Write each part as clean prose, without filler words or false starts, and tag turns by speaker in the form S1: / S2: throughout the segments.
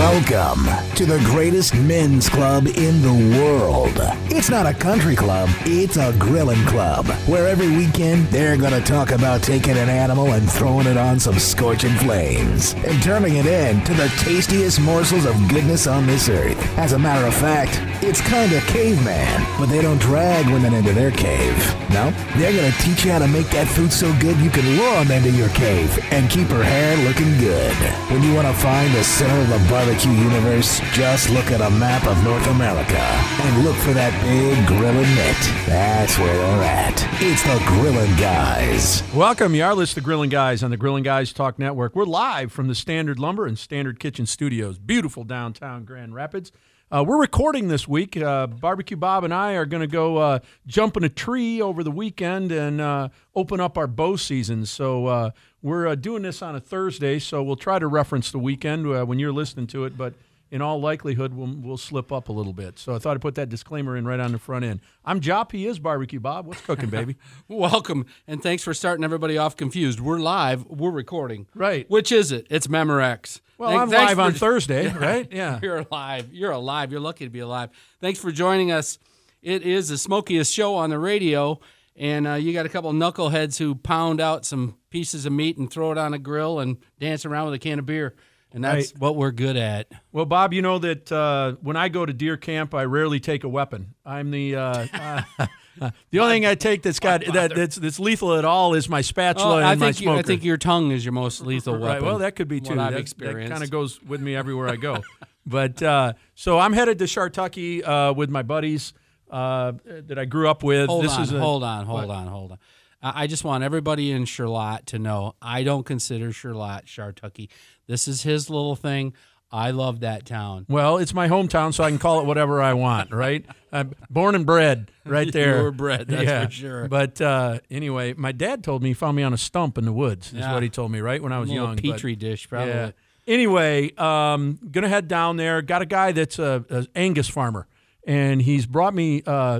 S1: Welcome to the greatest men's club in the world. It's not a country club, it's a grilling club, where every weekend they're going to talk about taking an animal and throwing it on some scorching flames and turning it into the tastiest morsels of goodness on this earth. As a matter of fact, it's kind of caveman, but they don't drag women into their cave. No, they're going to teach you how to make that food so good you can lure them into your cave and keep her hair looking good. When you want to find the center of the barbecue universe, just look at a map of North America and look for that big grilling mitt. That's where they're at. It's the Grillin' Guys.
S2: Welcome. You are listening to Grillin' Guys on the Grillin' Guys Talk Network. We're live from the Standard Lumber and Standard Kitchen Studios, beautiful downtown Grand Rapids. We're recording this week. Barbecue Bob and I are going to go jump in a tree over the weekend and open up our bow season. So we're doing this on a Thursday, so we'll try to reference the weekend when you're listening to it, but in all likelihood, we'll slip up a little bit. So I thought I'd put that disclaimer in right on the front end. I'm Jop. He is Barbecue Bob. What's cooking, baby?
S3: Welcome, and thanks for starting everybody off confused. We're live. We're recording.
S2: Right.
S3: Which is it? It's Memorex.
S2: Well, I'm live on Thursday, right?
S3: Yeah. You're alive. You're alive. You're lucky to be alive. Thanks for joining us. It is the smokiest show on the radio, and you got a couple of knuckleheads who pound out some pieces of meat and throw it on a grill and dance around with a can of beer. And that's what we're good at.
S2: Well, Bob, you know that when I go to deer camp, I rarely take a weapon. I'm the the only thing I take that's lethal at all is my spatula and my smoker.
S3: I think your tongue is your most lethal weapon.
S2: Right. Well, that could be too.
S3: What I've
S2: that
S3: experienced.
S2: kind of goes with me everywhere I go. But so I'm headed to Shartucky with my buddies that I grew up with.
S3: Hold on. I just want everybody in Charlotte to know I don't consider Charlotte Shartucky. This is his little thing. I love that town.
S2: Well, it's my hometown, so I can call it whatever I want, right? I'm born and bred right there.
S3: You were bred, that's for sure.
S2: But anyway, my dad told me he found me on a stump in the woods, is what he told me, right, when I was young.
S3: Petri dish, probably. Yeah.
S2: Anyway, going to head down there. Got a guy that's an Angus farmer, and he's brought me a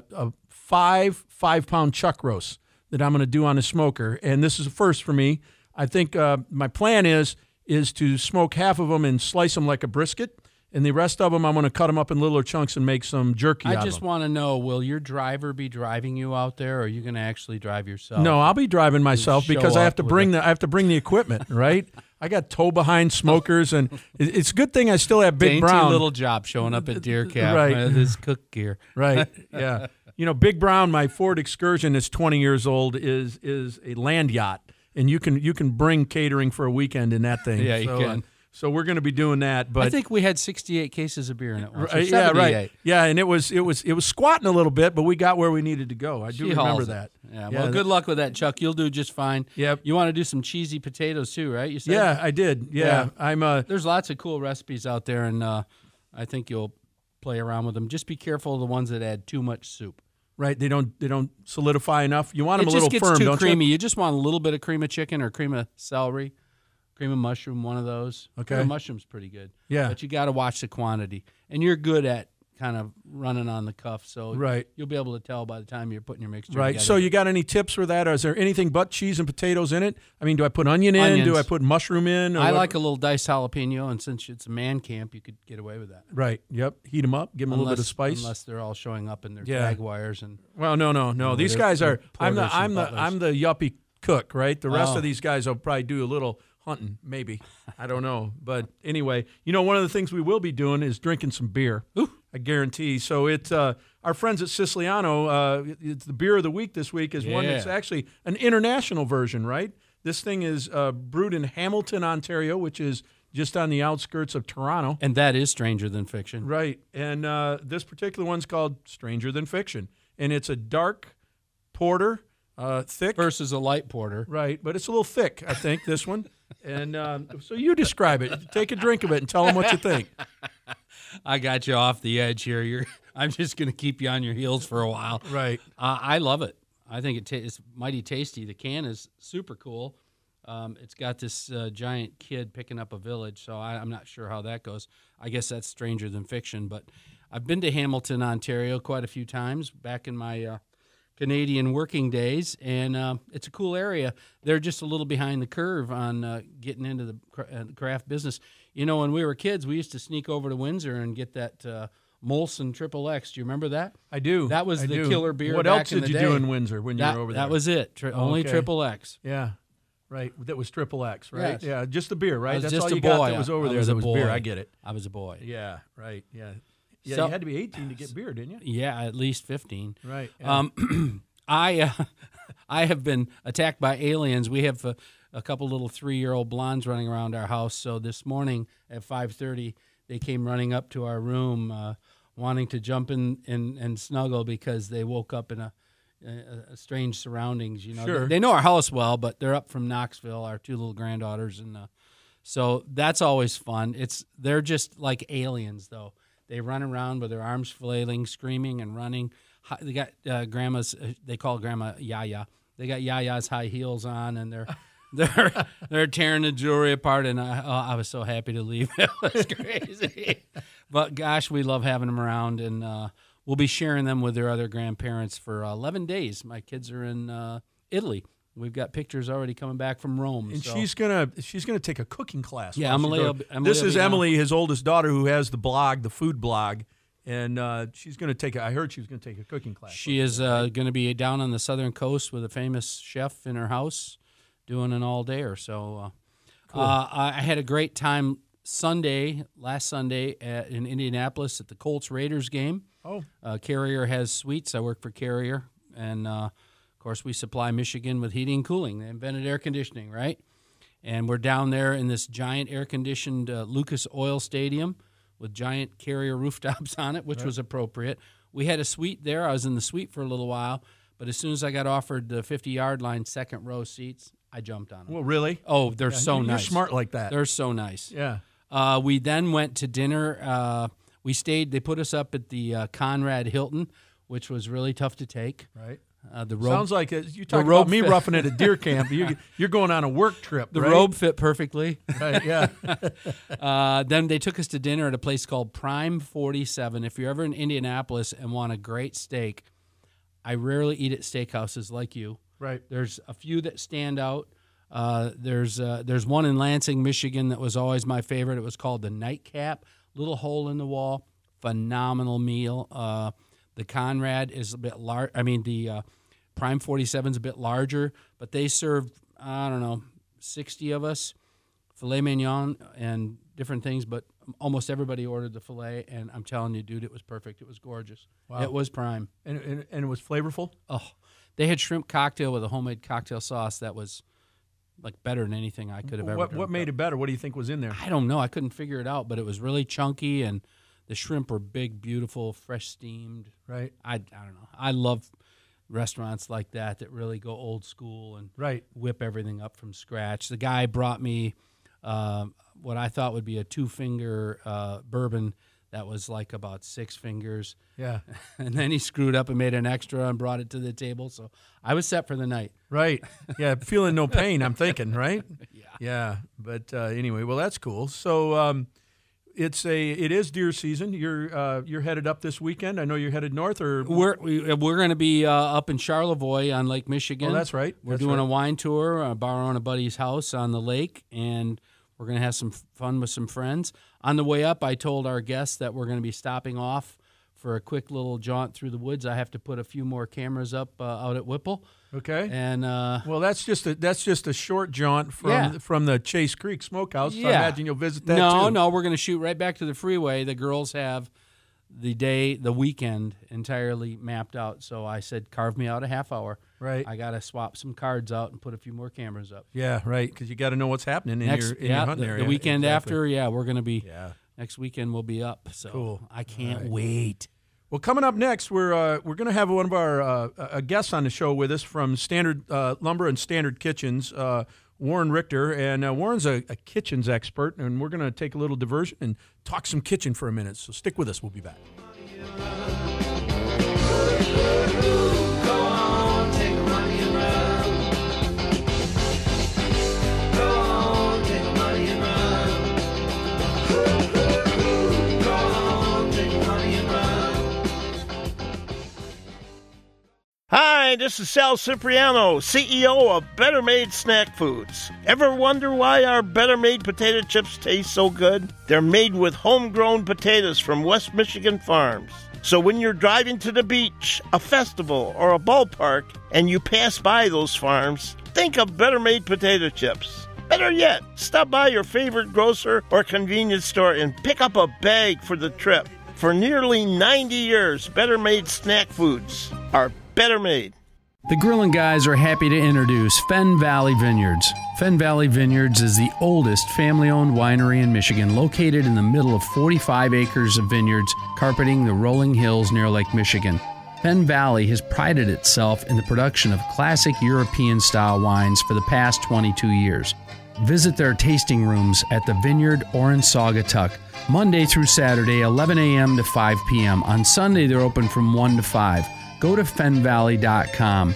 S2: 5-pound chuck roast that I'm going to do on a smoker, and this is a first for me. I think my plan is to smoke half of them and slice them like a brisket, and the rest of them I'm going to cut them up in littler chunks and make some jerky out of them.
S3: I just want to know, will your driver be driving you out there, or are you going to actually drive yourself?
S2: No, I'll be driving myself because I have to bring the equipment, right? I got tow behind smokers, and it's a good thing I still have Big Brown.
S3: Dainty little job showing up at deer camp with his cook gear.
S2: Right, yeah. You know, Big Brown, my Ford Excursion is 20 years old, is a land yacht, and you can bring catering for a weekend in that thing.
S3: Yeah, you can.
S2: So we're going to be doing that. But
S3: I think we had 68 cases of beer in it once.
S2: Yeah, right. Yeah, and it was squatting a little bit, but we got where we needed to go. I do remember that.
S3: Yeah. Well, good luck with that, Chuck. You'll do just fine.
S2: Yep.
S3: You want to do some cheesy potatoes too, right? You said.
S2: Yeah, I did. Yeah.
S3: There's lots of cool recipes out there, and I think you'll play around with them. Just be careful of the ones that add too much soup.
S2: Right, they don't solidify enough. You want them a little firm,
S3: It just gets too creamy.
S2: You?
S3: You just want a little bit of cream of chicken or cream of celery, cream of mushroom, one of those.
S2: Okay.
S3: Cream of mushroom's pretty good.
S2: Yeah.
S3: But you got to watch the quantity. And you're good at kind of running on the cuff, so you'll be able to tell by the time you're putting your mixture together.
S2: So you got any tips for that? Is there anything but cheese and potatoes in it? I mean, do I put onions in? Do I put mushroom in?
S3: I like a little diced jalapeno, and since it's a man camp, you could get away with that.
S2: Right, yep. Heat them up, give them a little bit of spice.
S3: Unless they're all showing up in their Jaguars. And
S2: well, no. These guys are – I'm the yuppie cook, right? The rest of these guys will probably do a little hunting, maybe. I don't know. But anyway, one of the things we will be doing is drinking some beer.
S3: Ooh.
S2: I guarantee. So it's our friends at Siciliano. It's the beer of the week this week is one that's actually an international version, right? This thing is brewed in Hamilton, Ontario, which is just on the outskirts of Toronto.
S3: And that is Stranger Than Fiction.
S2: Right. And this particular one's called Stranger Than Fiction. And it's a dark porter, thick.
S3: Versus a light porter.
S2: Right. But it's a little thick, I think, this one. And so you describe it. Take a drink of it and tell them what you think.
S3: I got you off the edge here. I'm just going to keep you on your heels for a while.
S2: Right.
S3: I love it. I think it's mighty tasty. The can is super cool. It's got this giant kid picking up a village, so I'm not sure how that goes. I guess that's Stranger Than Fiction. But I've been to Hamilton, Ontario quite a few times back in my Canadian working days, and it's a cool area. They're just a little behind the curve on getting into the craft business. You know, when we were kids, we used to sneak over to Windsor and get that Molson Triple X. Do you remember that?
S2: I do.
S3: That was the killer beer.
S2: What
S3: back
S2: else
S3: in
S2: did
S3: the
S2: you
S3: day.
S2: do in Windsor when you were over there?
S3: That was it. Only
S2: Okay.
S3: Triple X.
S2: Yeah, right. That was Triple X, right?
S3: Yes.
S2: Yeah, just the beer, right?
S3: I was
S2: That's
S3: just
S2: all
S3: a
S2: you
S3: boy.
S2: got that was over
S3: I
S2: there.
S3: was
S2: That
S3: a
S2: was beer.
S3: boy.
S2: I get it.
S3: I was a boy.
S2: Yeah, right. Yeah. Yeah,
S3: So-
S2: you had to be 18 to get beer, didn't you?
S3: Yeah, at least 15.
S2: Right. Yeah.
S3: I have been attacked by aliens. We have a couple little 3-year-old blondes running around our house. So this morning at 5:30, they came running up to our room, wanting to jump in and snuggle because they woke up in a strange surroundings. You know,
S2: Sure.
S3: they know our house well, but they're up from Knoxville. Our 2 little granddaughters, and so that's always fun. They're just like aliens, though. They run around with their arms flailing, screaming and running. They got grandma's. They call grandma Yaya. They got Yaya's high heels on, and they're tearing the jewelry apart. And I was so happy to leave. It was crazy, but gosh, we love having them around, and we'll be sharing them with their other grandparents for 11 days. My kids are in Italy. We've got pictures already coming back from Rome.
S2: And
S3: so.
S2: she's gonna take a cooking class.
S3: Yeah,
S2: while she's
S3: Emily
S2: there.
S3: will be- Emily
S2: This
S3: will
S2: is
S3: be down.
S2: Emily, his oldest daughter, who has the blog, the food blog, and she's gonna take. I heard she was gonna take a cooking class.
S3: She is going to be down on the southern coast with a famous chef in her house doing an all-dayer. So I had a great time last Sunday in Indianapolis at the Colts-Raiders game.
S2: Oh,
S3: Carrier has suites. I work for Carrier. And, of course, we supply Michigan with heating and cooling. They invented air conditioning, right? And we're down there in this giant air-conditioned Lucas Oil Stadium with giant Carrier rooftops on it, which was appropriate. We had a suite there. I was in the suite for a little while, but as soon as I got offered the 50-yard line second row seats, I jumped on them.
S2: well, really?
S3: Oh, they're so
S2: You're
S3: nice.
S2: smart like that.
S3: They're so nice.
S2: Yeah.
S3: We then went to dinner. We stayed. They put us up at the Conrad Hilton, which was really tough to take.
S2: Right.
S3: The robe,
S2: Sounds like you talk
S3: robe
S2: about me
S3: fit-
S2: roughing it at deer camp. You're going on a work trip.
S3: the
S2: right?
S3: robe fit perfectly.
S2: Right. Yeah.
S3: Then they took us to dinner at a place called Prime 47. If you're ever in Indianapolis and want a great steak, I rarely eat at steakhouses like you.
S2: Right.
S3: There's a few that stand out. There's one in Lansing, Michigan that was always my favorite. It was called the Nightcap. Little hole in the wall. Phenomenal meal. The Conrad is a bit large. I mean, the Prime 47 is a bit larger, but they served, 60 of us, filet mignon and different things, but almost everybody ordered the filet, and I'm telling you, dude, it was perfect. It was gorgeous.
S2: Wow.
S3: It was prime.
S2: And it was flavorful.
S3: Oh, they had shrimp cocktail with a homemade cocktail sauce that was like better than anything I could have ever done.
S2: What made it better? What do you think was in there?
S3: I don't know. I couldn't figure it out, but it was really chunky, and the shrimp were big, beautiful, fresh steamed.
S2: Right.
S3: I don't know. I love restaurants like that really go old school and
S2: Right.
S3: whip everything up from scratch. The guy brought me what I thought would be a 2-finger bourbon that was like about 6 fingers.
S2: Yeah.
S3: And then he screwed up and made an extra and brought it to the table. So I was set for the night.
S2: Right. Yeah. Feeling no pain, I'm thinking, right?
S3: Yeah.
S2: Yeah. But anyway, well, that's cool. So it is deer season. You're headed up this weekend. I know you're headed north, or
S3: We're going to be up in Charlevoix on Lake Michigan.
S2: Oh, that's right.
S3: We're
S2: That's
S3: doing
S2: right.
S3: a wine tour, borrowing a buddy's house on the lake, and we're going to have some fun with some friends. On the way up, I told our guests that we're going to be stopping off for a quick little jaunt through the woods. I have to put a few more cameras up out at Whipple,
S2: Okay.
S3: and
S2: Well, that's just a short jaunt
S3: Yeah.
S2: from the Chase Creek Smokehouse. So I
S3: Yeah.
S2: imagine you'll visit that
S3: no,
S2: too.
S3: no, we're going to shoot right back to the freeway. The girls have the weekend entirely mapped out. So I said, carve me out a half hour.
S2: Right.
S3: I got to swap some cards out and put a few more cameras up.
S2: Yeah, right. Because you got to know what's happening in your hunting
S3: the
S2: area.
S3: weekend
S2: Exactly.
S3: after, we're going to be.
S2: Yeah.
S3: Next weekend we'll be up. So
S2: Cool.
S3: I can't
S2: All right.
S3: wait.
S2: Well, coming up next, we're going to have one of our guests on the show with us from Standard Lumber and Standard Kitchens, Warren Richter. And Warren's a kitchens expert, and we're going to take a little diversion and talk some kitchen for a minute. So stick with us. We'll be back.
S4: Hi, this is Sal Cipriano, CEO of Better Made Snack Foods. Ever wonder why our Better Made potato chips taste so good? They're made with homegrown potatoes from West Michigan farms. So when you're driving to the beach, a festival, or a ballpark, and you pass by those farms, think of Better Made potato chips. Better yet, stop by your favorite grocer or convenience store and pick up a bag for the trip. For nearly 90 years, Better Made Snack Foods are Better Made.
S3: The Grillin' Guys are happy to introduce Fenn Valley Vineyards. Fenn Valley Vineyards is the oldest family-owned winery in Michigan, located in the middle of 45 acres of vineyards carpeting the rolling hills near Lake Michigan. Fenn Valley has prided itself in the production of classic European-style wines for the past 22 years. Visit their tasting rooms at the Vineyard or in Saugatuck, Monday through Saturday, 11 a.m. to 5 p.m. On Sunday, they're open from 1 to 5. Go to fennvalley.com.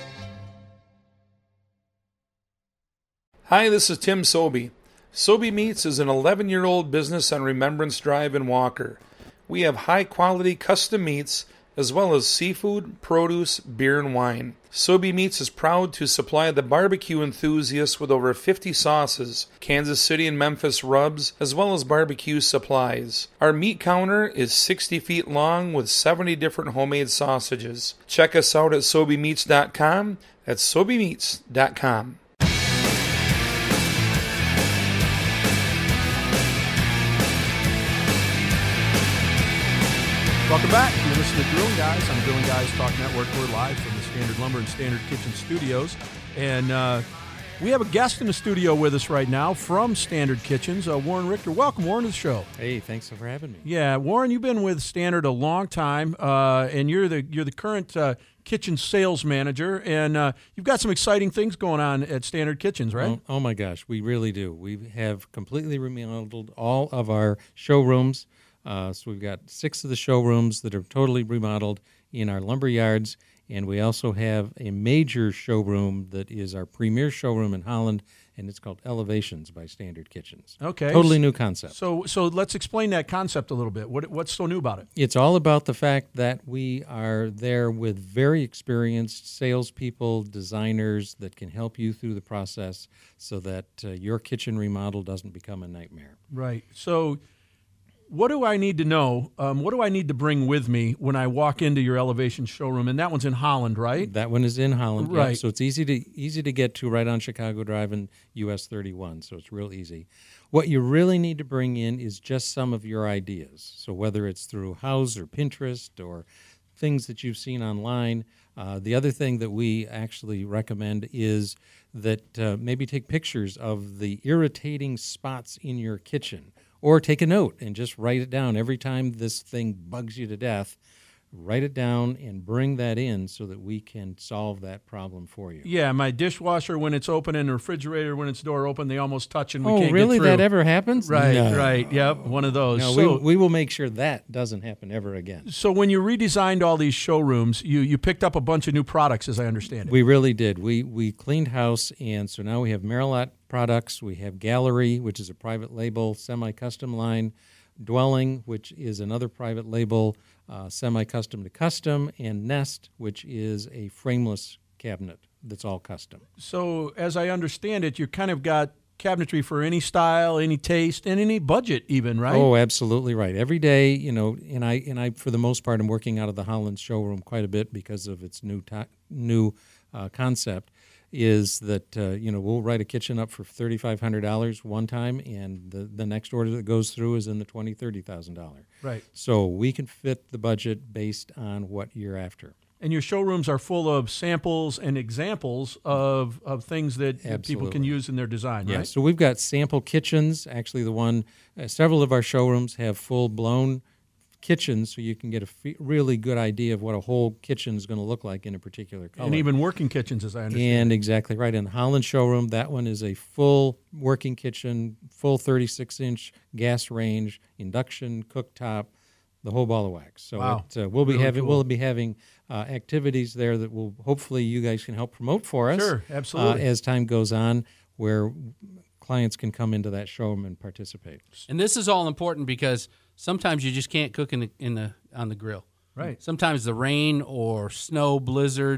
S5: Hi, this is Tim Sobey. Sobey Meats is an 11-year-old business on Remembrance Drive in Walker. We have high-quality custom meats as well as seafood, produce, beer, and wine. Sobey Meats is proud to supply the barbecue enthusiasts with over 50 sauces, Kansas City and Memphis rubs, as well as barbecue supplies. Our meat counter is 60 feet long with 70 different homemade sausages. Check us out at SobeyMeats.com. That's SobeyMeats.com.
S2: Welcome back. You're listening to Grillin' Guys on the Grillin' Guys Talk Network. We're live from the Standard Lumber and Standard Kitchen studios. And we have a guest in the studio with us right now from Standard Kitchens, Warren Richter. Welcome, Warren, to the show.
S6: Hey, thanks for having me.
S2: Yeah, Warren, you've been with Standard a long time, and you're the current kitchen sales manager, and you've got some exciting things going on at Standard Kitchens, right?
S6: Oh my gosh, we really do. We have completely remodeled all of our showrooms. So we've got 6 of the showrooms that are totally remodeled in our lumber yards, and we also have a major showroom that is our premier showroom in Holland, and it's called Elevations by Standard Kitchens.
S2: Okay.
S6: Totally new concept.
S2: So let's explain that concept a little bit. What's so new about it?
S6: It's all about the fact that we are there with very experienced salespeople, designers that can help you through the process so that your kitchen remodel doesn't become a nightmare.
S2: Right. So what do I need to know? What do I need to bring with me when I walk into your Elevation showroom? And that one's in Holland, right?
S6: That one is in Holland,
S2: right?
S6: Yeah. So it's easy to get to right on Chicago Drive and US 31. So it's real easy. What you really need to bring in is just some of your ideas. So whether it's through Houzz or Pinterest or things that you've seen online. The other thing that we actually recommend is that maybe take pictures of the irritating spots in your kitchen. Or take a note and just write it down. Every time this thing bugs you to death, write it down and bring that in so that we can solve that problem for you.
S2: Yeah, my dishwasher, when it's open, and the refrigerator, when its door open, they almost touch and we
S6: can't
S2: get through.
S6: Oh, really? That ever happens?
S2: Right,
S6: No.
S2: right. Yep, one of those.
S6: No,
S2: So,
S6: we will make sure that doesn't happen ever again.
S2: so when you redesigned all these showrooms, you picked up a bunch of new products, as I understand it.
S6: We really did. We cleaned house, and so now we have Merillat products. We have Gallery, which is a private label, semi-custom line. Dwelling, which is another private label, semi-custom to custom, and Nest, which is a frameless cabinet that's all custom.
S2: So as I understand it, you kind of got cabinetry for any style, any taste, and any budget even, right?
S6: Oh, absolutely right. Every day, and I for the most part, am working out of the Holland showroom quite a bit because of its new concept. Is that we'll write a kitchen up for $3,500 one time, and the next order that goes through is in the $20,000-$30,000.
S2: Right.
S6: So we can fit the budget based on what you're after.
S2: And your showrooms are full of samples and examples of things that people can use in their design,
S6: Yeah.
S2: right?
S6: So we've got sample kitchens. Actually, several of our showrooms have full-blown kitchens, so you can get a really good idea of what a whole kitchen is going to look like in a particular color.
S2: And even working kitchens, as I understand.
S6: And exactly right. In the Holland showroom, that one is a full working kitchen, full 36-inch gas range, induction, cooktop, the whole ball of wax. So
S2: wow.
S6: We'll be
S2: Really
S6: having activities there that will hopefully you guys can help promote for us.
S2: Sure, absolutely.
S6: As time goes on, where clients can come into that showroom and participate.
S3: And this is all important because sometimes you just can't cook on the grill.
S2: Right.
S3: Sometimes the rain or snow, blizzard,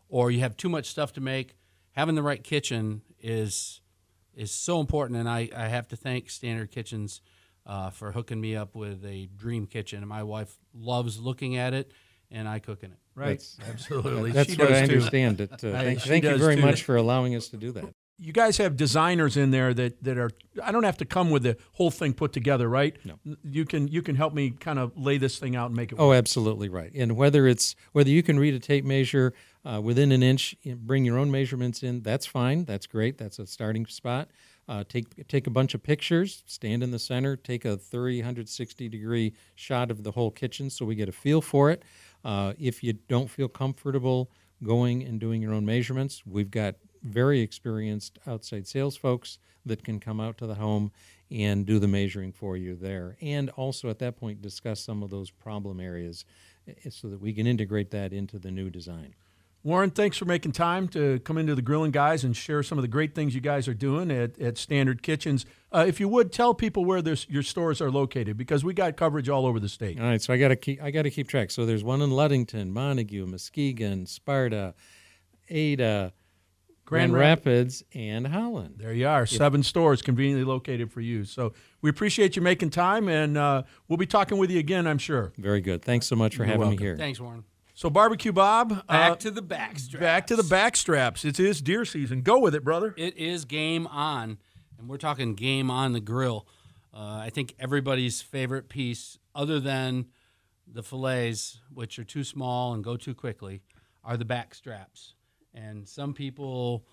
S3: or you have too much stuff to make, having the right kitchen is so important. And I have to thank Standard Kitchens for hooking me up with a dream kitchen. And my wife loves looking at it, and I cook in it.
S2: Right, absolutely.
S6: That's
S2: She
S6: what
S2: does
S6: I
S2: too.
S6: understand. Thank you
S2: does
S6: very
S2: too.
S6: much for allowing us to do that.
S2: You guys have designers in there that are. I don't have to come with the whole thing put together, right?
S6: No.
S2: You can help me kind of lay this thing out and make it work.
S6: Oh, absolutely right. And whether you can read a tape measure within an inch, bring your own measurements in, that's fine. That's great. That's a starting spot. Take a bunch of pictures, stand in the center, take a 360-degree shot of the whole kitchen so we get a feel for it. If you don't feel comfortable going and doing your own measurements, we've got very experienced outside sales folks that can come out to the home and do the measuring for you there. And also at that point discuss some of those problem areas so that we can integrate that into the new design.
S2: Warren, thanks for making time to come into the Grillin' Guys and share some of the great things you guys are doing at Standard Kitchens. If you would, tell people where your stores are located, because we got coverage all over the state.
S6: All right, so I got to keep track. So there's one in Ludington, Montague, Muskegon, Sparta, Ada, Grand Rapids, and Holland.
S2: There you are, 7 stores conveniently located for you. So we appreciate you making time, and we'll be talking with you again, I'm sure.
S6: Very good. Thanks so much for having me here.
S3: Thanks, Warren.
S2: So Barbecue Bob,
S3: Back to the backstraps.
S2: Back to the backstraps. It is deer season. Go with it, brother.
S3: It is game on, and we're talking game on the grill. I think everybody's favorite piece, other than the fillets, which are too small and go too quickly, are the backstraps. And some people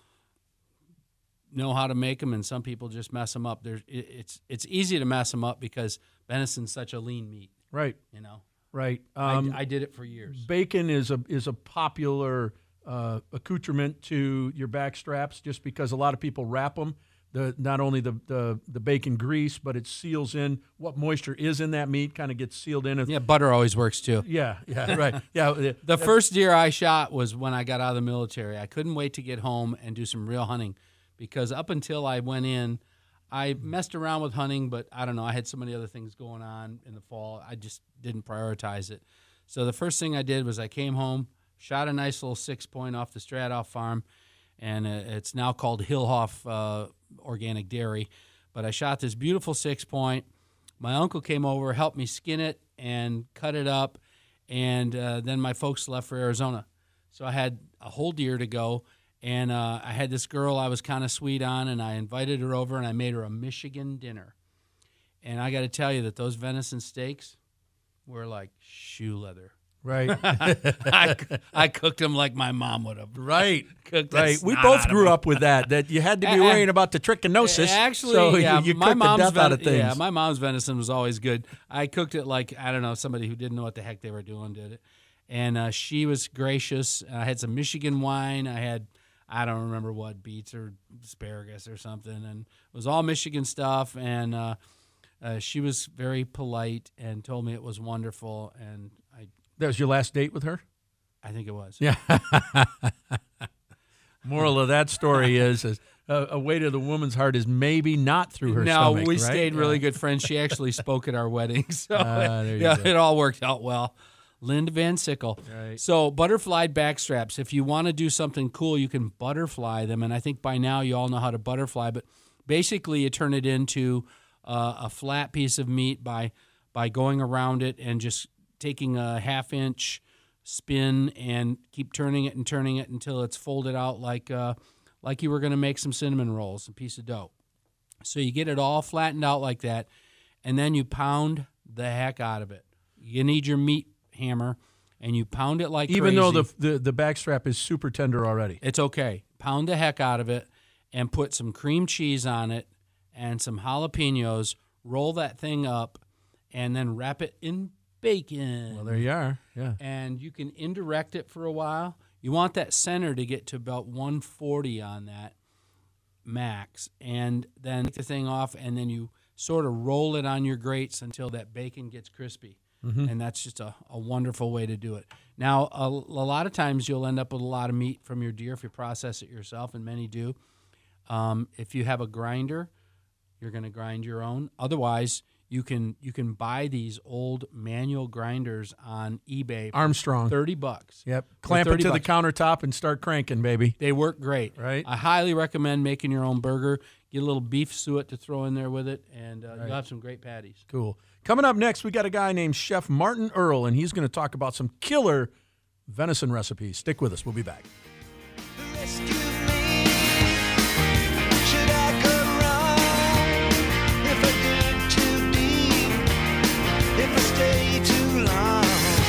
S3: know how to make them, and some people just mess them up. It's easy to mess them up because venison's such a lean meat.
S2: Right.
S3: You know.
S2: Right.
S3: I did it for years.
S2: Bacon is a popular accoutrement to your back straps, just because a lot of people wrap them. Not only the bacon grease, but it seals in what moisture is in that meat, kind of gets sealed in.
S3: Yeah, butter always works too.
S2: Yeah, right. Yeah.
S3: The first deer I shot was when I got out of the military. I couldn't wait to get home and do some real hunting, because up until I went in, I messed around with hunting, but I don't know. I had so many other things going on in the fall. I just didn't prioritize it. So the first thing I did was I came home, shot a nice little 6-point off the Stradhoff farm, and it's now called Hillhoff Organic Dairy. But I shot this beautiful 6-point. My uncle came over, helped me skin it and cut it up, and then my folks left for Arizona. So I had a whole deer to go. And I had this girl I was kind of sweet on, and I invited her over, and I made her a Michigan dinner. And I got to tell you that those venison steaks were like shoe leather.
S2: Right.
S3: I cooked them like my mom would have.
S2: Right.
S3: Cooked the
S2: Right. We
S3: snot
S2: both
S3: out of
S2: grew
S3: them.
S2: up with that you had to be worrying about the trichinosis.
S3: Actually,
S2: so
S3: yeah,
S2: you
S3: my
S2: cooked the
S3: mom's
S2: death out of things.
S3: Yeah, my mom's venison was always good. I cooked it like, I don't know, somebody who didn't know what the heck they were doing did it. And she was gracious. I had some Michigan wine. I had, I don't remember what, beets or asparagus or something. And it was all Michigan stuff. And she was very polite and told me it was wonderful. And
S2: That was your last date with her?
S3: I think it was.
S2: Yeah. Moral of that story is a way to the woman's heart is maybe not through her
S3: no,
S2: stomach.
S3: we
S2: right?
S3: stayed really good friends. She actually spoke at our wedding. So
S2: there you
S3: yeah,
S2: go.
S3: it all worked out well. Linda Van Sickle.
S2: Right.
S3: So butterflied backstraps. If you want to do something cool, you can butterfly them. And I think by now you all know how to butterfly. But basically you turn it into a flat piece of meat by going around it and just taking a 1/2-inch spin and keep turning it until it's folded out like you were going to make some cinnamon rolls, a piece of dough. So you get it all flattened out like that, and then you pound the heck out of it. You need your meat hammer, and you pound it like
S2: Even
S3: crazy.
S2: though the backstrap is super tender already.
S3: It's okay. Pound the heck out of it and put some cream cheese on it and some jalapenos. Roll that thing up and then wrap it in bacon.
S2: Well, there you are. Yeah.
S3: And you can indirect it for a while. You want that center to get to about 140 on that max. And then take the thing off, and then you sort of roll it on your grates until that bacon gets crispy.
S2: Mm-hmm.
S3: And that's just a wonderful way to do it. Now, a lot of times you'll end up with a lot of meat from your deer if you process it yourself, and many do. If you have a grinder, you're going to grind your own. Otherwise, You can buy these old manual grinders on eBay for
S2: Armstrong.
S3: $30.
S2: Yep. Clamp it to the countertop and start cranking, baby.
S3: They work great.
S2: Right.
S3: I highly recommend making your own burger. Get a little beef suet to throw in there with it, and you'll have some great patties.
S2: Cool. Coming up next, we got a guy named Chef Martin Earl, and he's going to talk about some killer venison recipes. Stick with us. We'll be back.
S7: Rescue me. Should I go wrong if I dig too deep? If I stay too long?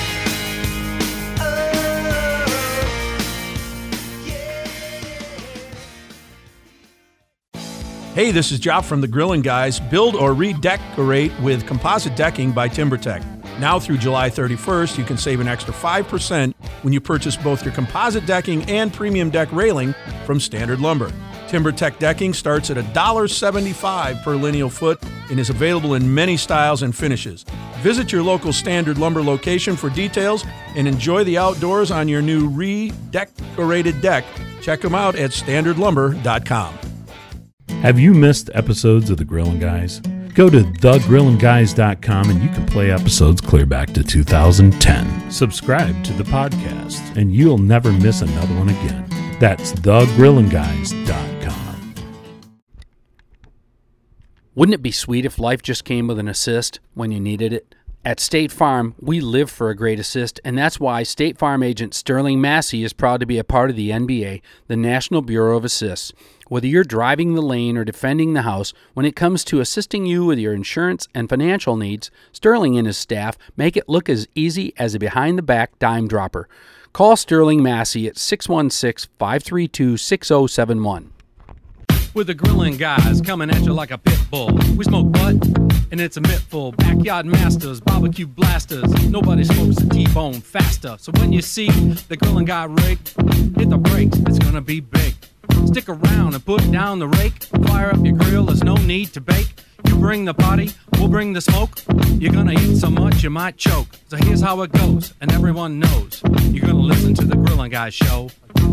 S2: Hey, this is Job from the Grillin' Guys. Build or redecorate with composite decking by TimberTech. Now through July 31st, you can save an extra 5% when you purchase both your composite decking and premium deck railing from Standard Lumber. TimberTech decking starts at $1.75 per lineal foot and is available in many styles and finishes. Visit your local Standard Lumber location for details and enjoy the outdoors on your new redecorated deck. Check them out at standardlumber.com.
S8: Have you missed episodes of The Grillin' Guys? Go to thegrillinguys.com and you can play episodes clear back to 2010. Subscribe to the podcast and you'll never miss another one again. That's thegrillinguys.com.
S3: Wouldn't it be sweet if life just came with an assist when you needed it? At State Farm, we live for a great assist, and that's why State Farm agent Sterling Massey is proud to be a part of the NBA, the National Bureau of Assists. Whether you're driving the lane or defending the house, when it comes to assisting you with your insurance and financial needs, Sterling and his staff make it look as easy as a behind-the-back dime dropper. Call Sterling Massey at 616-532-6071.
S9: With the Grillin' Guys coming at you like a pit bull. We smoke butt, and it's a mittful. Backyard masters, barbecue blasters. Nobody smokes a T-bone faster. So when you see the Grillin' Guy rig, hit the brakes, it's gonna be big. Stick around and put down the rake. Fire up your grill, there's no need to bake. You bring the party, we'll bring the smoke. You're gonna eat so much you might choke. So here's how it goes, and everyone knows. You're gonna listen to the Grillin' Guy show.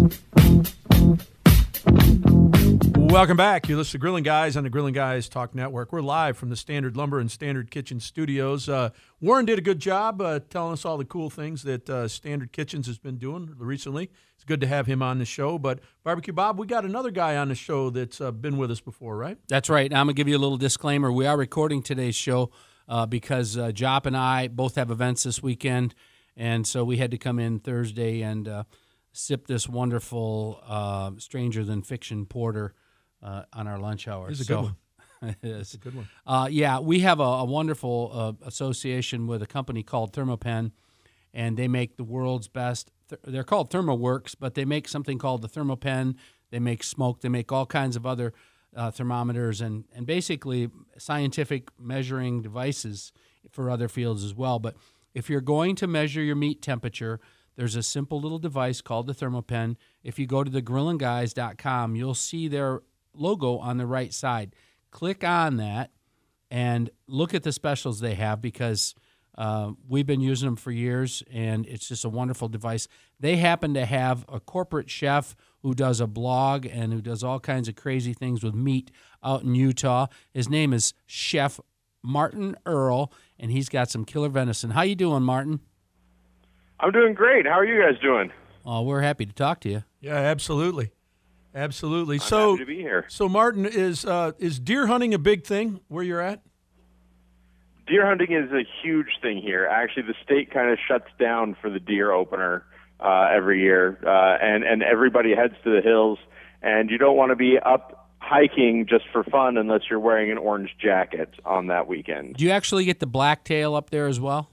S2: Welcome back. You're listening to Grillin' Guys on the Grillin' Guys Talk Network. We're live from the Standard Lumber and Standard Kitchen studios. Warren did a good job telling us all the cool things that Standard Kitchens has been doing recently. It's good to have him on the show. But Barbecue Bob, we got another guy on the show that's been with us before, right?
S3: That's right. I'm going to give you a little disclaimer. We are recording today's show because Jop and I both have events this weekend, and so we had to come in Thursday and sip this wonderful Stranger Than Fiction porter on our lunch hour.
S2: It's a good one.
S3: It is.
S2: It's a good one.
S3: Yeah, we have a wonderful association with a company called Thermopen, and they make the world's best. They're called ThermoWorks, but they make something called the Thermopen. They make smoke. They make all kinds of other thermometers and basically scientific measuring devices for other fields as well. But if you're going to measure your meat temperature, there's a simple little device called the Thermopen. If you go to thegrillinguys.com, you'll see their logo on the right side. Click on that and look at the specials they have because we've been using them for years, and it's just a wonderful device. They happen to have a corporate chef who does a blog and who does all kinds of crazy things with meat out in Utah. His name is Chef Martin Earl, and he's got some killer venison. How you doing, Martin?
S10: I'm doing great. How are you guys doing?
S3: Oh, we're happy to talk to you.
S2: Yeah, absolutely. Absolutely.
S10: I'm happy to be here.
S2: So Martin, is deer hunting a big thing where you're at?
S10: Deer hunting is a huge thing here. Actually, the state kind of shuts down for the deer opener every year, and everybody heads to the hills, and you don't want to be up hiking just for fun unless you're wearing an orange jacket on that weekend.
S3: Do you actually get the blacktail up there as well?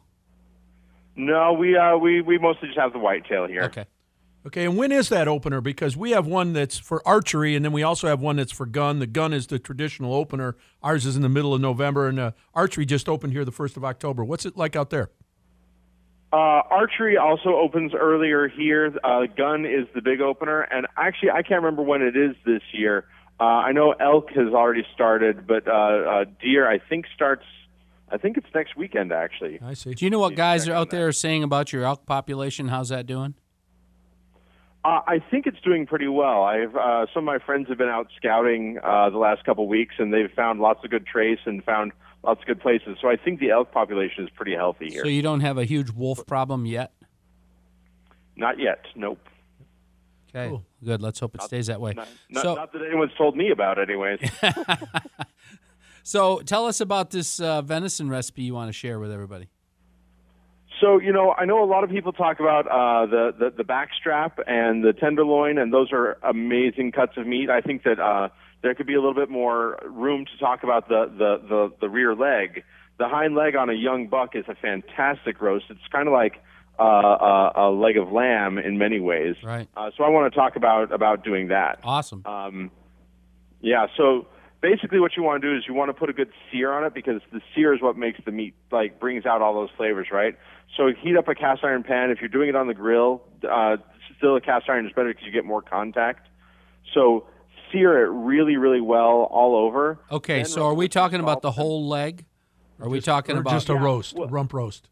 S10: No, we mostly just have the whitetail here.
S3: Okay.
S2: Okay, and when is that opener? Because we have one that's for archery, and then we also have one that's for gun. The gun is the traditional opener. Ours is in the middle of November, and archery just opened here the 1st of October. What's it like out there?
S10: Archery also opens earlier here. Gun is the big opener, and actually I can't remember when it is this year. I know elk has already started, but deer I think it's next weekend, actually.
S2: I see.
S3: Do you know what guys are out there saying about your elk population? How's that doing?
S10: I think it's doing pretty well. Some of my friends have been out scouting the last couple of weeks, and they've found lots of good trace and found lots of good places. So I think the elk population is pretty healthy here.
S3: So you don't have a huge wolf problem yet?
S10: Not yet, nope.
S3: Okay, good. Let's hope it stays that way.
S10: Not that anyone's told me about, anyways.
S3: So tell us about this venison recipe you want to share with everybody.
S10: So, I know a lot of people talk about the backstrap and the tenderloin, and those are amazing cuts of meat. I think that there could be a little bit more room to talk about the rear leg. The hind leg on a young buck is a fantastic roast. It's kind of like a leg of lamb in many ways.
S3: Right.
S10: So I want to talk about doing that.
S3: Awesome.
S10: So basically what you want to do is you want to put a good sear on it, because the sear is what makes the meat, brings out all those flavors, right? So heat up a cast iron pan. If you're doing it on the grill, still a cast iron is better because you get more contact. So sear it really, really well all over.
S3: Okay, so are we talking about the whole leg? Are we talking about
S2: just a roast, a rump roast?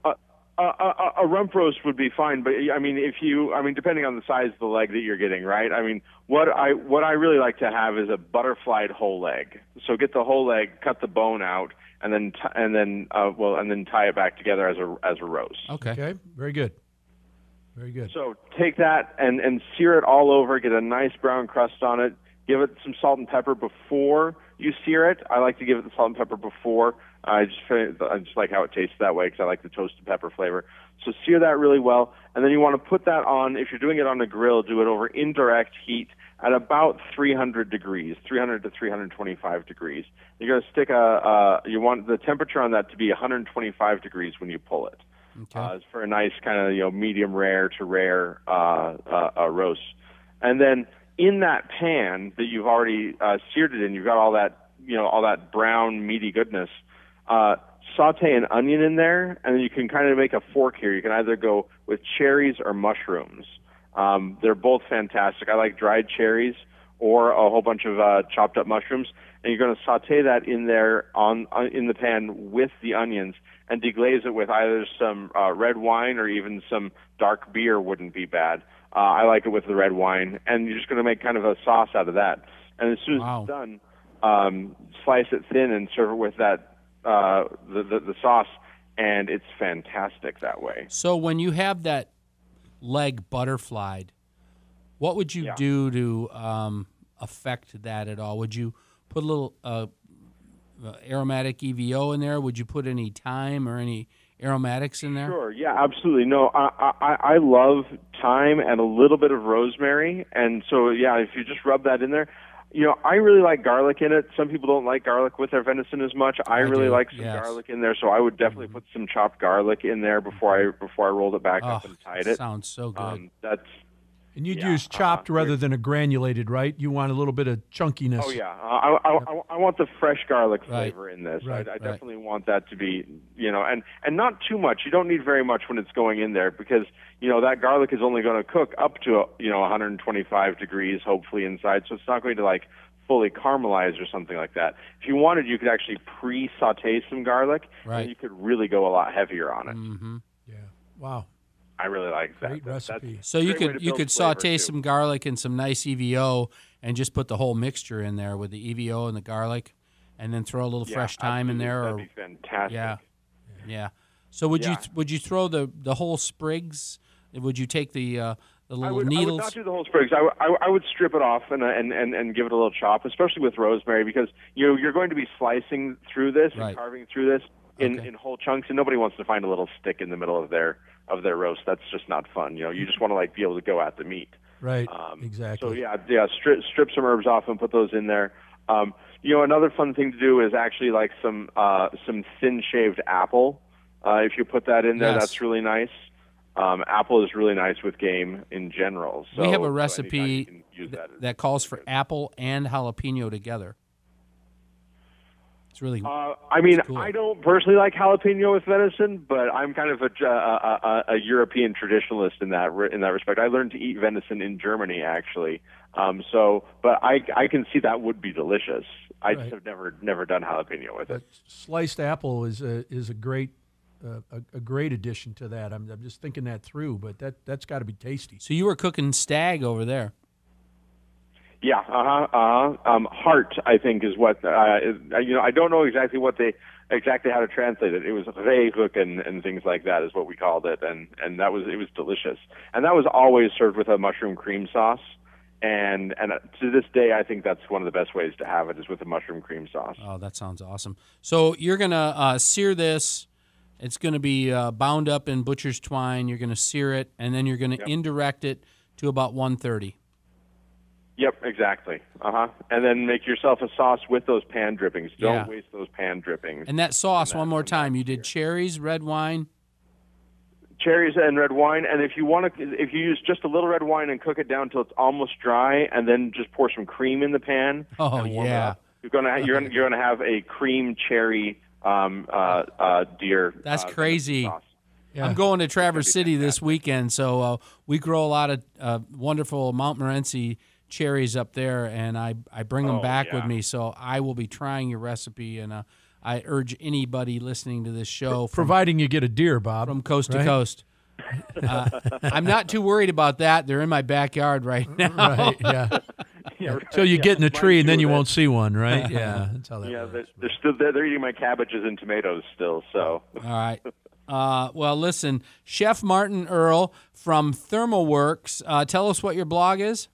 S10: A rump roast would be fine, but depending on the size of the leg that you're getting, right? I mean, what I really like to have is a butterflied whole leg. So get the whole leg, cut the bone out, and then tie it back together as a roast.
S2: Okay, very good. Very good.
S10: So take that and sear it all over. Get a nice brown crust on it. Give it some salt and pepper before you sear it. I like to give it the salt and pepper before. I just like how it tastes that way because I like the toasted pepper flavor. So sear that really well, and then you want to put that on. If you're doing it on the grill, do it over indirect heat at about 300 degrees, 300 to 325 degrees. You're going to stick you want the temperature on that to be 125 degrees when you pull it.
S3: Okay.
S10: It's for a nice kind of medium rare to rare roast. And then in that pan that you've already seared it in, you've got all that brown meaty goodness. Saute an onion in there, and then you can kind of make a fork here. You can either go with cherries or mushrooms. They're both fantastic. I like dried cherries or a whole bunch of chopped up mushrooms, and you're going to saute that in there in the pan with the onions, and deglaze it with either some red wine or even some dark beer wouldn't be bad. I like it with the red wine, and you're just going to make kind of a sauce out of that. And as soon as it's done, slice it thin and serve it with that the sauce, and it's fantastic that way.
S3: So when you have that leg butterflied, what would you do to affect that at all? Would you put a little aromatic EVO in there? Would you put any thyme or any aromatics in there?
S10: Sure, yeah, absolutely. No, I love thyme and a little bit of rosemary, and so if you just rub that in there. I really like garlic in it. Some people don't like garlic with their venison as much. I really like some garlic in there, so I would definitely put some chopped garlic in there before I rolled it back up and tied it.
S3: Sounds so good.
S2: And you'd use chopped rather than a granulated, right? You want a little bit of chunkiness.
S10: Oh, yeah. I want the fresh garlic flavor in this. I definitely want that to be, and not too much. You don't need very much when it's going in there because, that garlic is only going to cook up to, 125 degrees, hopefully, inside. So it's not going to, fully caramelize or something like that. If you wanted, you could actually pre-saute some garlic, and you could really go a lot heavier on it.
S3: Mm-hmm.
S2: Yeah. Wow.
S10: I really like that.
S2: Great recipe.
S3: So you could saute some garlic and some nice EVO and just put the whole mixture in there with the EVO and the garlic, and then throw a little fresh thyme in there.
S10: That'd be fantastic.
S3: Yeah. So would you throw the whole sprigs? Would you take the little needles?
S10: I would not do the whole sprigs. I would strip it off and give it a little chop, especially with rosemary, because you're going to be slicing through this and carving through this in whole chunks, and nobody wants to find a little stick in the middle of their roast. That's just not fun. You just want to be able to go at the meat.
S2: Right. Exactly.
S10: So strip some herbs off and put those in there. Another fun thing to do is actually some thin shaved apple. If you put that in there, that's really nice. Apple is really nice with game in general. So,
S3: we have a recipe that calls for apple and jalapeno together. It's really.
S10: Cool. I don't personally like jalapeno with venison, but I'm kind of a European traditionalist in that respect. I learned to eat venison in Germany, actually. But I can see that would be delicious. I just have never done jalapeno with it.
S2: Sliced apple is a great addition to that. I'm just thinking that through, but that's got to be tasty.
S3: So you were cooking stag over there.
S10: Yeah, heart, I think, is what I don't know exactly how to translate it. It was Rehrücken and things like that is what we called it, and it was delicious. And that was always served with a mushroom cream sauce. And to this day, I think that's one of the best ways to have it is with a mushroom cream sauce.
S3: Oh, that sounds awesome. So you're gonna sear this. It's gonna be bound up in butcher's twine. You're gonna sear it, and then you're gonna indirect it to about 130.
S10: Yep, exactly. And then make yourself a sauce with those pan drippings. Don't waste those pan drippings.
S3: And that sauce, one more time, you did cherries, red wine.
S10: Cherries and red wine, and if you use just a little red wine and cook it down till it's almost dry, and then just pour some cream in the pan.
S3: Oh
S10: and warm it
S3: yeah,
S10: up, you're gonna have a cream cherry deer.
S3: That's crazy.
S10: Sauce.
S3: Yeah. I'm going to Traverse City this weekend, so we grow a lot of wonderful Montmorency cherries up there, and I bring them back with me. So I will be trying your recipe, and I urge anybody listening to this show,
S2: providing you get a deer, Bob,
S3: from coast to coast. I'm not too worried about that. They're in my backyard right now.
S2: Right, yeah. Until you get in the tree, and then you won't see one, right? Yeah, that's how that works.
S10: They're still they're eating my cabbages and tomatoes still. So
S3: all right. Well, listen, Chef Martin Earl from ThermoWorks. Tell us what your blog is.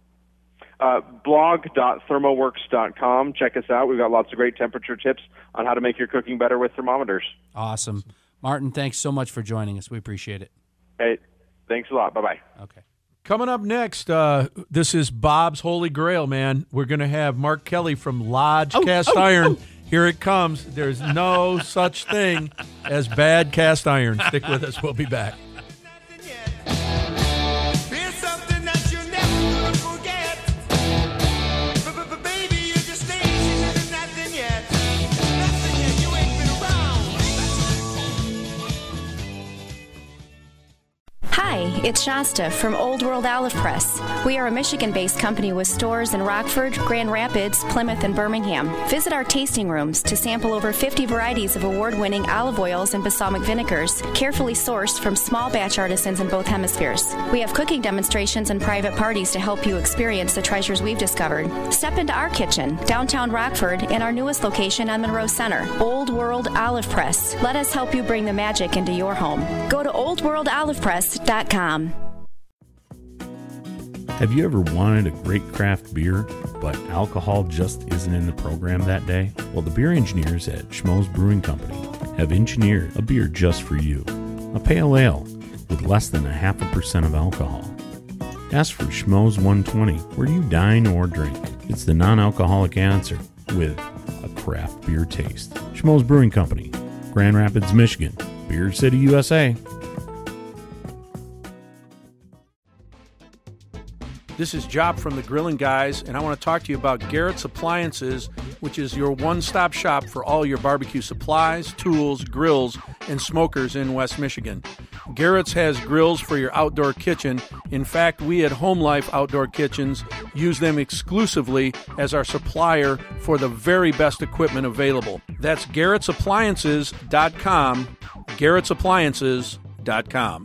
S10: Blog.thermoworks.com. Check us out. We've got lots of great temperature tips on how to make your cooking better with thermometers.
S3: Awesome. Martin, thanks so much for joining us. We appreciate it.
S10: Hey, thanks a lot. Bye-bye.
S3: Okay.
S2: Coming up next, this is Bob's Holy Grail, man. We're going to have Mark Kelly from Lodge Cast Iron. Here it comes. There's no such thing as bad cast iron. Stick with us. We'll be back.
S11: Hi, it's Shasta from Old World Olive Press. We are a Michigan-based company with stores in Rockford, Grand Rapids, Plymouth, and Birmingham. Visit our tasting rooms to sample over 50 varieties of award-winning olive oils and balsamic vinegars, carefully sourced from small batch artisans in both hemispheres. We have cooking demonstrations and private parties to help you experience the treasures we've discovered. Step into our kitchen, downtown Rockford, and our newest location on Monroe Center, Old World Olive Press. Let us help you bring the magic into your home. Go to oldworldolivepress.com.
S8: Have you ever wanted a great craft beer, but alcohol just isn't in the program that day? Well, the beer engineers at Schmoes Brewing Company have engineered a beer just for you. A pale ale with less than 0.5% of alcohol. Ask for Schmoes 120 where you dine or drink. It's the non-alcoholic answer with a craft beer taste. Schmoes Brewing Company, Grand Rapids, Michigan. Beer City, USA.
S2: This is Job from the Grilling Guys, and I want to talk to you about Garrett's Appliances, which is your one-stop shop for all your barbecue supplies, tools, grills, and smokers in West Michigan. Garrett's has grills for your outdoor kitchen. In fact, we at Home Life Outdoor Kitchens use them exclusively as our supplier for the very best equipment available. That's Garrett'sAppliances.com, Garrett'sAppliances.com.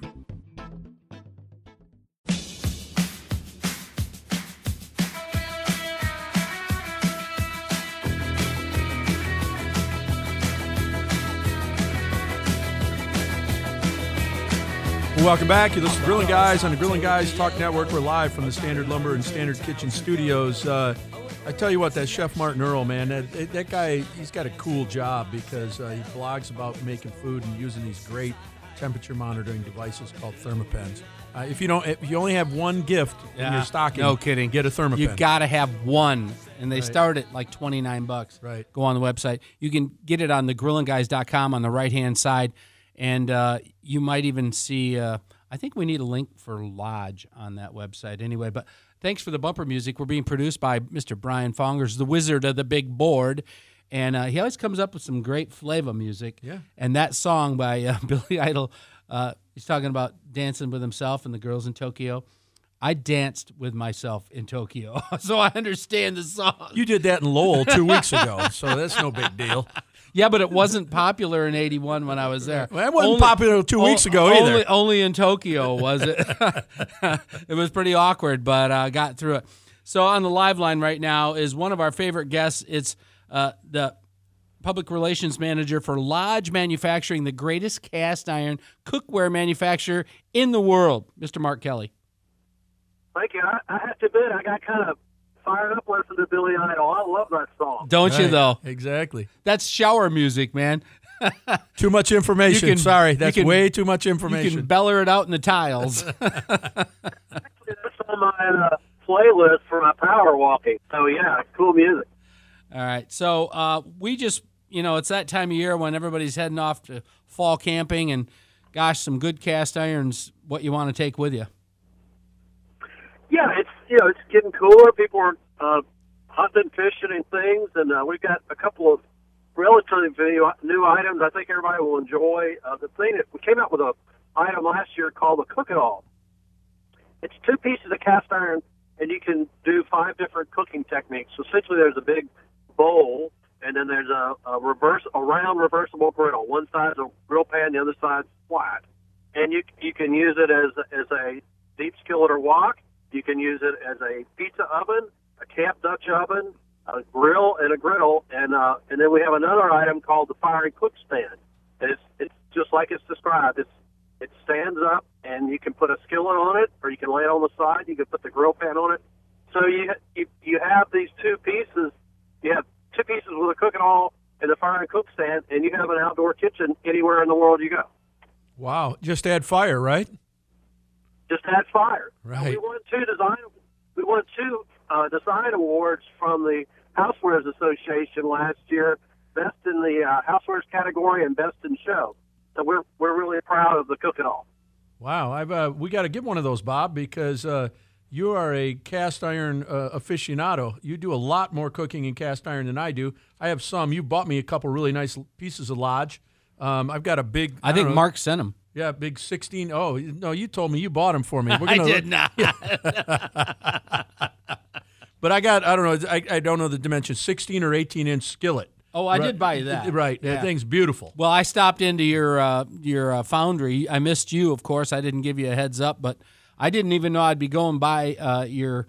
S2: Welcome back. You listen to Grilling Guys on the Grilling Guys Talk Network. We're live from the Standard Lumber and Standard Kitchen Studios. I tell you what, that Chef Martin Earl, man, that guy, he's got a cool job because he blogs about making food and using these great temperature monitoring devices called Thermopens. If you only have one gift in your stocking,
S3: no kidding,
S2: get a Thermopen.
S3: You got to have one, and they start at like $29.
S2: Right.
S3: Go on the website. You can get it on thegrillandguys.com on the right-hand side. And you might even see, I think we need a link for Lodge on that website anyway. But thanks for the bumper music. We're being produced by Mr. Brian Fongers, the wizard of the big board. And he always comes up with some great flavor music.
S2: Yeah.
S3: And that song by Billy Idol, he's talking about dancing with himself and the girls in Tokyo. I danced with myself in Tokyo, so I understand the song.
S2: You did that in Lowell 2 weeks ago, so that's no big deal.
S3: Yeah, but it wasn't popular in '81 when I was there.
S2: Well, it wasn't popular 2 weeks ago either.
S3: Only in Tokyo was it. It was pretty awkward, but I got through it. So on the live line right now is one of our favorite guests. It's the public relations manager for Lodge Manufacturing, the greatest cast iron cookware manufacturer in the world, Mr. Mark Kelly.
S12: Thank you. I have to admit, I got kind of fired up listening to Billy Idol. I love that song.
S3: Don't you, though?
S2: Exactly.
S3: That's shower music, man.
S2: Too much information. Sorry, that's way too much information.
S3: You can beller it out in the tiles.
S12: Actually, that's on my playlist for my power walking. So, yeah, cool music.
S3: All right. So we just, it's that time of year when everybody's heading off to fall camping and, gosh, some good cast irons, what you want to take with you.
S12: Yeah, it's getting cooler. People are hunting, fishing, and things, and we've got a couple of relatively new items I think everybody will enjoy. The thing that we came out with an item last year called the Cook It All. It's 2 pieces of cast iron, and you can do 5 different cooking techniques. So essentially, there's a big bowl, and then there's a round reversible griddle. One side's a grill pan, the other side's flat, and you can use it as a deep skillet or wok. You can use it as a pizza oven, a Camp Dutch oven, a grill, and a griddle. And then we have another item called the Fire and Cook Stand. And it's just like it's described. It stands up, and you can put a skillet on it, or you can lay it on the side. You can put the grill pan on it. So you have these 2 pieces. You have 2 pieces with a Cook It All and the Fire and Cook Stand, and you have an outdoor kitchen anywhere in the world you go.
S2: Wow. Just add fire, right?
S12: Just add fire.
S2: Right.
S12: We won 2 design awards from the Housewares Association last year, best in the housewares category and best in show. So we're really proud of the Cook It All.
S2: Wow. We got to get one of those, Bob, because you are a cast iron aficionado. You do a lot more cooking in cast iron than I do. I have some. You bought me a couple really nice pieces of Lodge. I've got a big.
S3: I think Mark sent them.
S2: Yeah, big 16. Oh, no, you told me you bought them for me.
S3: I did not.
S2: But I don't know. I don't know the dimensions. 16 or 18-inch skillet.
S3: Oh, I did buy you that.
S2: Right.
S3: Yeah.
S2: That thing's beautiful.
S3: Well, I stopped into your foundry. I missed you, of course. I didn't give you a heads up, but I didn't even know I'd be going by your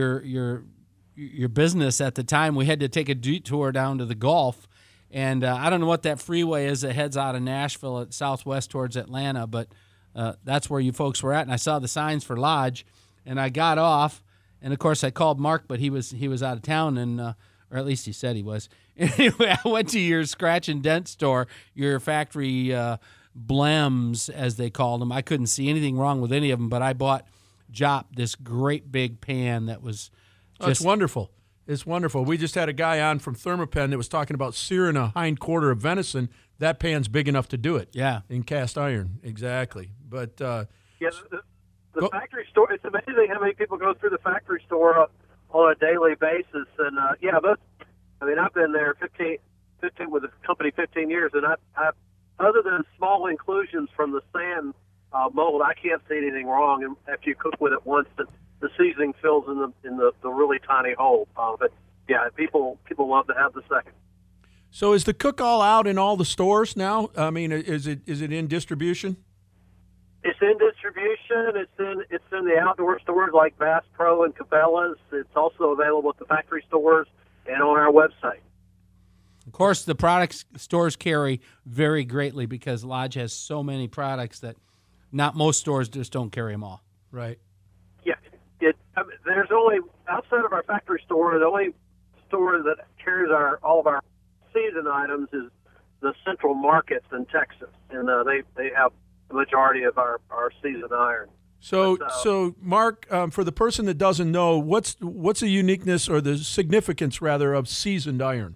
S3: business at the time. We had to take a detour down to the Gulf. And I don't know what that freeway is that heads out of Nashville at southwest towards Atlanta, but that's where you folks were at. And I saw the signs for Lodge, and I got off. And, of course, I called Mark, but he was out of town, and or at least he said he was. Anyway, I went to your scratch and dent store, your factory blems, as they called them. I couldn't see anything wrong with any of them, but I bought Jop, this great big pan that was just
S2: it's wonderful. It's wonderful. We just had a guy on from Thermapen that was talking about searing a hind quarter of venison. That pan's big enough to do it.
S3: Yeah.
S2: In cast iron. Exactly. But
S12: the factory store, it's amazing how many people go through the factory store on a daily basis. And, I've been there 15 with the company 15 years, and I other than small inclusions from the sand mold, I can't see anything wrong. And after you cook with it once, the seasoning fills in the really tiny hole. But yeah, people love to have the second.
S2: So is the Cook All out in all the stores now? I mean, is it in distribution?
S12: It's in distribution. It's in the outdoor stores like Bass Pro and Cabela's. It's also available at the factory stores and on our website.
S3: Of course, the products stores carry vary greatly because Lodge has so many products that not most stores just don't carry them all.
S2: Right.
S12: Yeah. There's only, outside of our factory store, the only store that carries all of our season items is the Central Markets in Texas, and they have the majority of our seasoned iron.
S2: So Mark, for the person that doesn't know, what's the uniqueness or the significance rather of seasoned iron?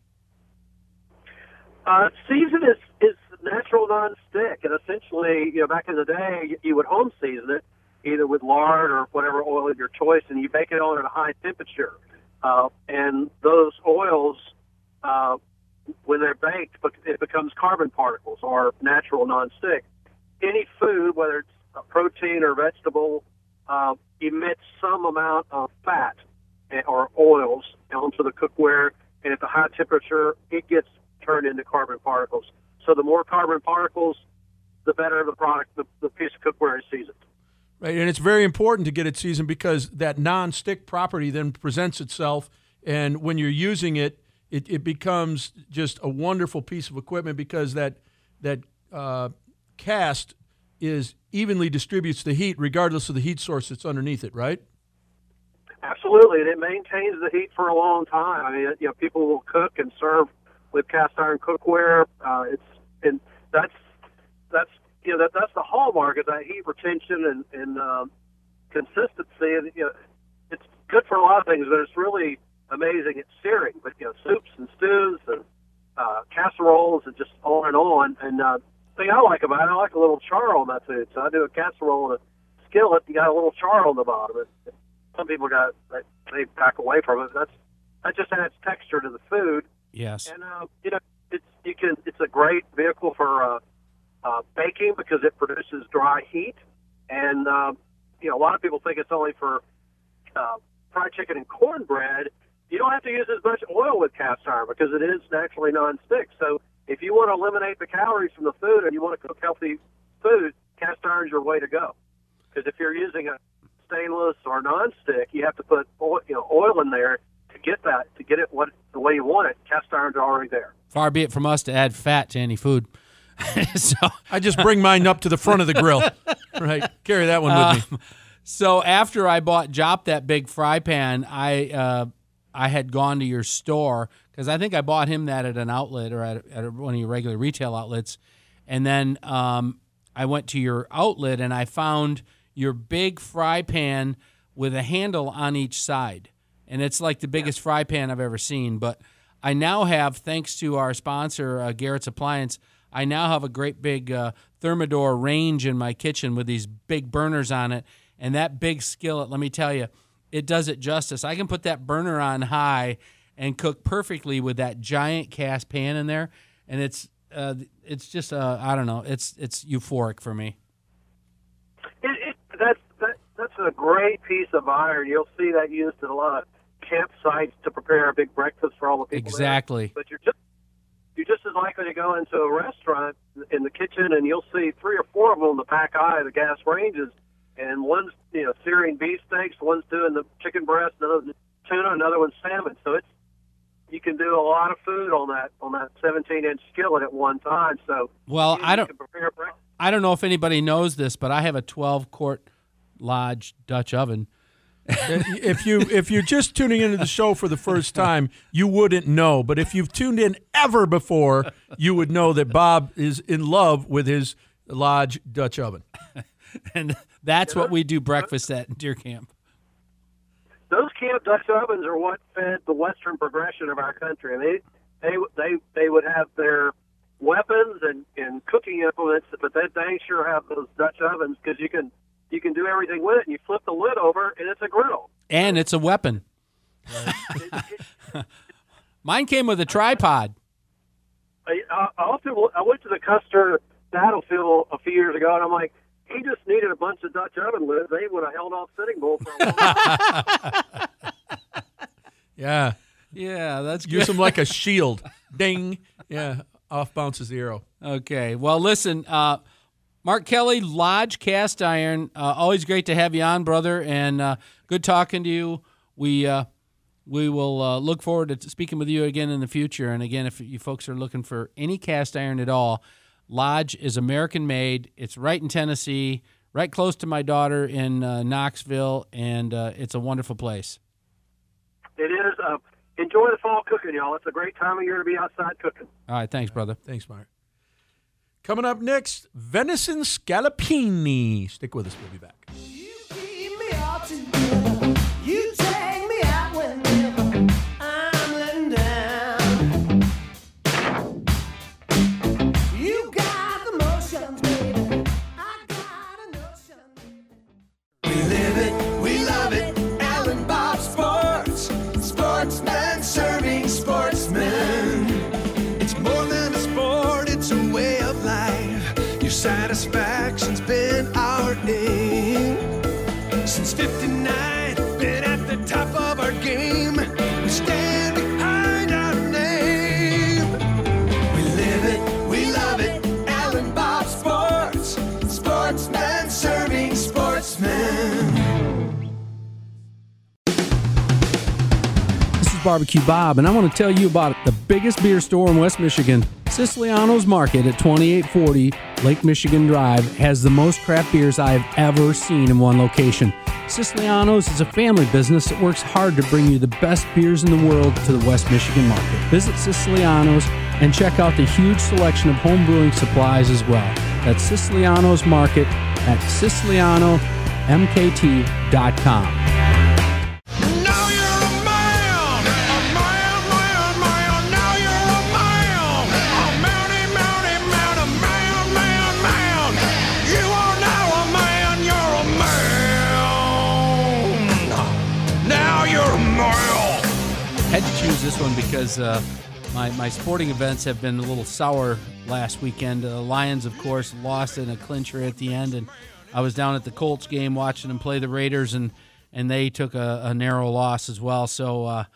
S12: Seasoned is natural non-stick, and essentially, back in the day, you would home season it either with lard or whatever oil of your choice, and you bake it on at a high temperature. And those oils, when they're baked, it becomes carbon particles or natural non-stick. Any food, whether it's a protein or vegetable, emits some amount of fat or oils onto the cookware, and at the high temperature, it gets turned into carbon particles. So the more carbon particles, the better the product, the piece of cookware is seasoned.
S2: Right, and it's very important to get it seasoned because that non-stick property then presents itself, and when you're using it, it becomes just a wonderful piece of equipment because that cast evenly distributes the heat regardless of the heat source that's underneath it, right?
S12: Absolutely, and it maintains the heat for a long time. I mean, people will cook and serve with cast iron cookware. That's the hallmark of that heat retention and consistency. And it's good for a lot of things, but it's really amazing at searing. But soups and stews and casseroles and just on and on. And the thing I like about it, I like a little char on that food. So I do a casserole and a skillet. You got a little char on the bottom. Some people they back away from it. That just adds texture to the food.
S3: Yes.
S12: And it's a great vehicle for baking because it produces dry heat. And a lot of people think it's only for fried chicken and cornbread. You don't have to use as much oil with cast iron because it is naturally non-stick. So if you want to eliminate the calories from the food and you want to cook healthy food, cast iron's your way to go. Because if you're using a stainless or non-stick, you have to put oil in there to get it the way you want it. Cast iron's already there.
S3: Far be it from us to add fat to any food. So
S2: I just bring mine up to the front of the grill. Right, carry that one with me.
S3: So after I bought Jop that big fry pan, I had gone to your store because I think I bought him that at an outlet or at one of your regular retail outlets, and then I went to your outlet and I found your big fry pan with a handle on each side, and it's like the biggest fry pan I've ever seen. But I now have, thanks to our sponsor Garrett's Appliance, I now have a great big Thermador range in my kitchen with these big burners on it, and that big skillet, let me tell you, it does it justice. I can put that burner on high and cook perfectly with that giant cast pan in there, and it's just I don't know, it's euphoric for me.
S12: That's a great piece of iron. You'll see that used at a lot of campsites to prepare a big breakfast for all the people.
S3: Exactly.
S12: There. But you're just as likely to go into a restaurant in the kitchen and you'll see 3 or 4 of them in the back eye of the gas ranges, and one's searing beef steaks, one's doing the chicken breast, another tuna, another one's salmon. So you can do a lot of food on that 17-inch skillet at one time. So
S3: I
S12: can prepare breakfast.
S3: I don't know if anybody knows this, but I have a 12-quart Lodge Dutch oven.
S2: If you're just tuning into the show for the first time, you wouldn't know. But if you've tuned in ever before, you would know that Bob is in love with his Lodge Dutch oven.
S3: And that's what we do breakfast at in Deer Camp.
S12: Those camp Dutch ovens are what fed the Western progression of our country. I mean, they would have their weapons and cooking implements, but they dang sure have those Dutch ovens because you can do everything with it, and you flip the lid over, and it's a griddle. And
S3: it's a weapon. Mine came with a tripod.
S12: I went to the Custer battlefield a few years ago, and I'm like, he just needed a bunch of Dutch oven lids. They would have held off Sitting Bull for a while.
S2: Yeah.
S3: Yeah, that's good.
S2: Use them like a shield. Ding. Yeah, off bounces the arrow.
S3: Okay. Well, listen, Mark Kelly, Lodge Cast Iron, always great to have you on, brother, and good talking to you. We will look forward to speaking with you again in the future. And again, if you folks are looking for any cast iron at all, Lodge is American-made. It's right in Tennessee, right close to my daughter in Knoxville, and it's a wonderful place.
S12: It is. Enjoy the fall cooking, y'all. It's a great time of year to be outside cooking.
S3: All right, thanks, brother.
S2: Thanks, Mark. Coming up next, venison scallopini. Stick with us. We'll be back.
S7: You keep me all together. You take me out whenever I'm letting down. You got the motions, baby. I got a notion. We live it, we love it. Alan Bob Sports. Sportsman serving sportsmen. It's more than a sport, it's a way of life. Your satisfaction's been our aim. Since 59, been at the top of our game. We stand behind our name. We live it, we love it. Alan Bob Sports. Sportsman serving sportsmen.
S3: Barbecue Bob, and I want to tell you about the biggest beer store in West Michigan. Siciliano's Market at 2840 Lake Michigan Drive has the most craft beers I have ever seen in one location. Siciliano's is a family business that works hard to bring you the best beers in the world to the West Michigan market. Visit Siciliano's and check out the huge selection of home brewing supplies as well. That's Siciliano's Market at SicilianoMKT.com. I had to choose this one because my sporting events have been a little sour last weekend. The Lions, of course, lost in a clincher at the end, and I was down at the Colts game watching them play the Raiders, and they took a narrow loss as well. So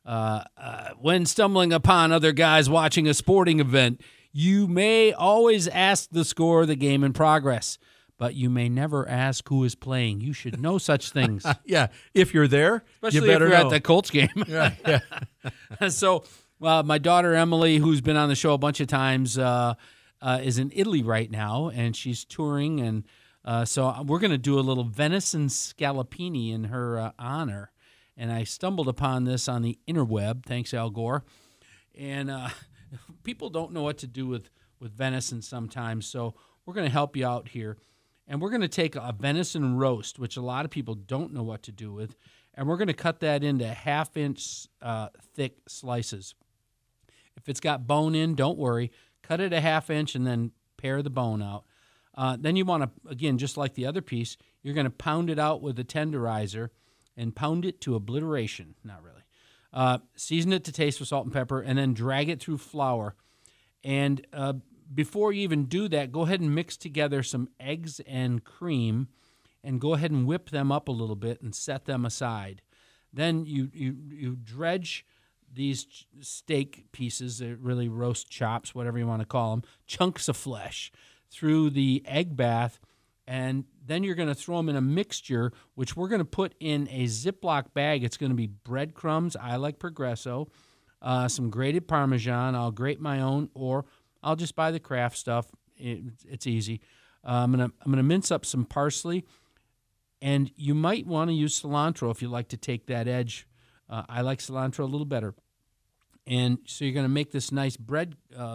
S3: when stumbling upon other guys watching a sporting event, you may always ask the score of the game in progress, but you may never ask who is playing. You should know such things.
S2: Yeah, if you're there,
S3: especially
S2: you better
S3: if you're
S2: know.
S3: at the Colts game.
S2: Yeah, yeah.
S3: So my daughter Emily, who's been on the show a bunch of times, is in Italy right now, and she's touring, and so we're going to do a little venison scallopini in her honor. And I stumbled upon this on the interweb, thanks Al Gore, and people don't know what to do with venison sometimes, so we're going to help you out here. And we're going to take a venison roast, which a lot of people don't know what to do with, and we're going to cut that into half-inch thick slices. If it's got bone in, don't worry. Cut it a half-inch and then pare the bone out. Then you want to, again, just like the other piece, you're going to pound it out with a tenderizer and pound it to obliteration. Not really. Season it to taste with salt and pepper, and then drag it through flour. And before you even do that, go ahead and mix together some eggs and cream, and go ahead and whip them up a little bit and set them aside. Then you dredge these steak pieces, really roast chops, whatever you want to call them, chunks of flesh, through the egg bath, and then you're going to throw them in a mixture, which we're going to put in a Ziploc bag. It's going to be breadcrumbs. I like Progresso. Some grated Parmesan. I'll grate my own, or I'll just buy the craft stuff. It's easy. I'm gonna mince up some parsley, and you might want to use cilantro if you like to take that edge. I like cilantro a little better. And so you're going to make this nice breading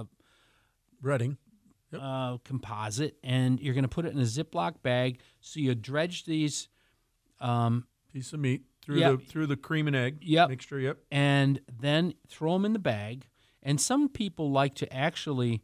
S3: composite, and you're going to put it in a Ziploc bag. So you dredge these
S2: piece of meat through the cream and egg mixture. Yep.
S3: And then throw them in the bag. And some people like to actually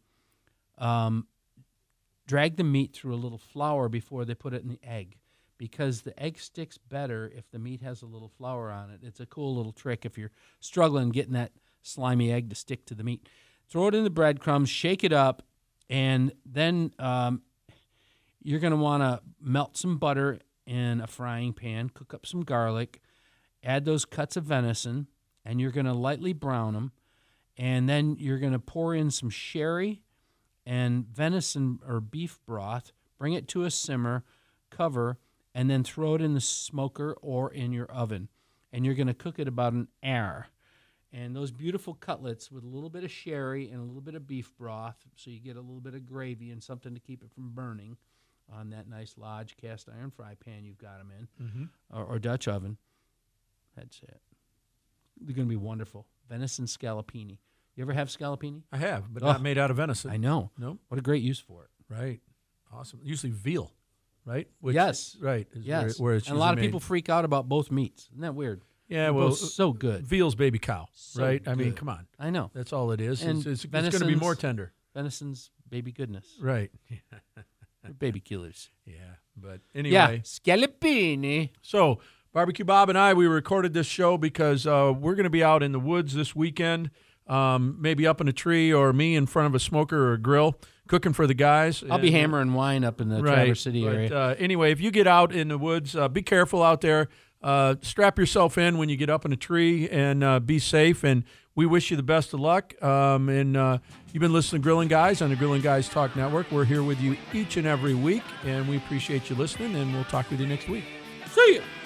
S3: drag the meat through a little flour before they put it in the egg, because the egg sticks better if the meat has a little flour on it. It's a cool little trick if you're struggling getting that slimy egg to stick to the meat. Throw it in the breadcrumbs, shake it up, and then you're going to want to melt some butter in a frying pan, cook up some garlic, add those cuts of venison, and you're going to lightly brown them. And then you're going to pour in some sherry and venison or beef broth, bring it to a simmer, cover, and then throw it in the smoker or in your oven. And you're going to cook it about an hour. And those beautiful cutlets with a little bit of sherry and a little bit of beef broth, so you get a little bit of gravy and something to keep it from burning on that nice Lodge cast iron fry pan you've got them in, or Dutch oven. That's it. They're going to be wonderful. Venison scallopini. You ever have scallopini?
S2: I have, but not made out of venison.
S3: I know.
S2: Nope.
S3: What a great use for it.
S2: Right. Awesome. Usually veal, right?
S3: Yes.
S2: Right.
S3: Yes.
S2: Where it's
S3: and a lot of
S2: made.
S3: people freak out about both meats. Isn't that weird?
S2: Yeah,
S3: They're
S2: well,
S3: both so good.
S2: Veal's baby cow,
S3: So
S2: right? I mean,
S3: good.
S2: come on.
S3: I know.
S2: That's all it is.
S3: And
S2: It's going to be more tender.
S3: Venison's baby goodness.
S2: Right.
S3: They're baby killers.
S2: Yeah. But anyway.
S3: Yeah, scallopini.
S2: So, Barbecue Bob and I, we recorded this show because we're going to be out in the woods this weekend, maybe up in a tree or me in front of a smoker or a grill, cooking for the guys.
S3: I'll be hammering wine up in the Traverse City area.
S2: Anyway, if you get out in the woods, be careful out there. Strap yourself in when you get up in a tree and be safe. And we wish you the best of luck. And you've been listening to Grilling Guys on the Grilling Guys Talk Network. We're here with you each and every week, and we appreciate you listening, and we'll talk with you next week.
S3: See ya.